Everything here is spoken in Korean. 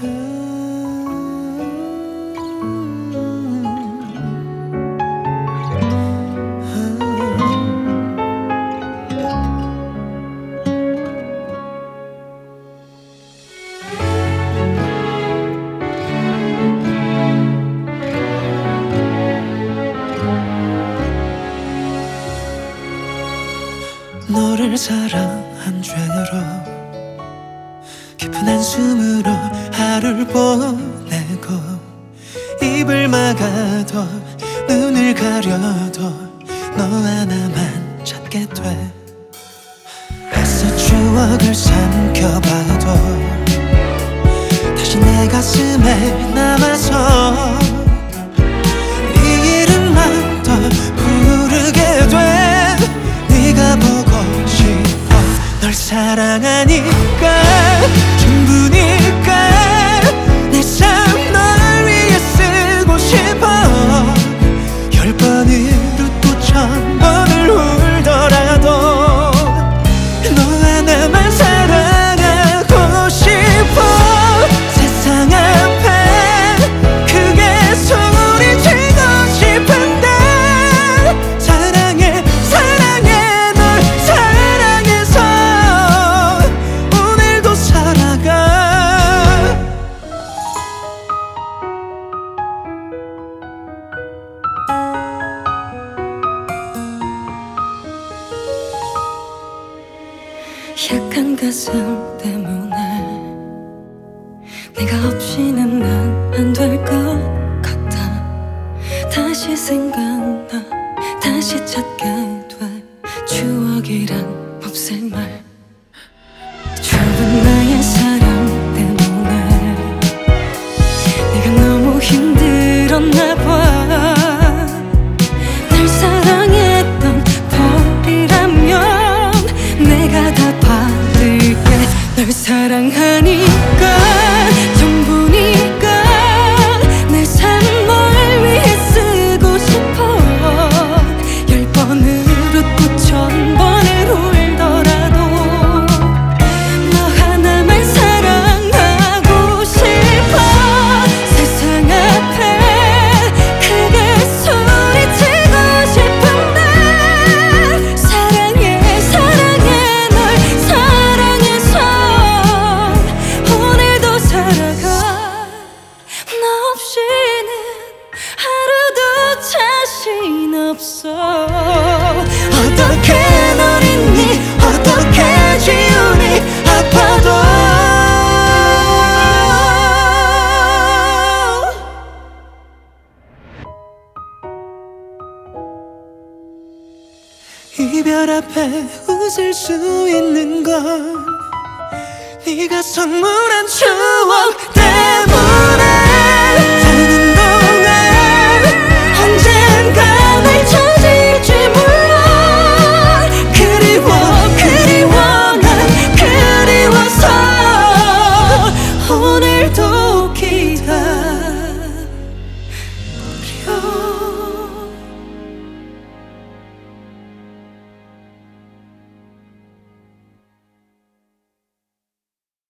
너를 사랑한 죄로 깊은 한숨으로 하루를 보내고 입을 막아도 눈을 가려도 너 하나만 찾게 돼. 애써 추억을 삼켜봐도 다시 내 가슴에 남아서 네 이름만 더 부르게 돼. 네가 보고 싶어. 널 사랑하니까 전부니까 내 삶 널 위해 쓰고 싶어. 10번으로 또 1000번을 울더라도 너 하나만 사랑하고 싶어. 세상 앞에 크게 소리치고 싶은데 사랑해 사랑해 널 사랑해서 오늘도 살아가. 약한 가슴 때문에 네가 없이는 난 안 될 것 같아. 다시 생각나 다시 찾게 돼. 추억이란 몹쓸 말. 좁은 나의 사랑 때문에 네가 너무 힘들었나 봐. 날 사랑했던 벌이라면 내가 다 받을게. 널 사랑하니까 전부니까 내 삶 널 위해 쓰고 싶어. 10번으로 또 1000번을 울더라도 너 하나만 사랑하고 싶어. 세상 앞에 크게 소리치고 싶은데 사랑해 사랑해 널 사랑해서 오늘도 살아가. 너 없이는 하루도 자신 없어. 어떻게 널 잊니 어떻게 지우니 아파도 이별 앞에 웃을 수 있는 건 네가 선물한 추억 때문.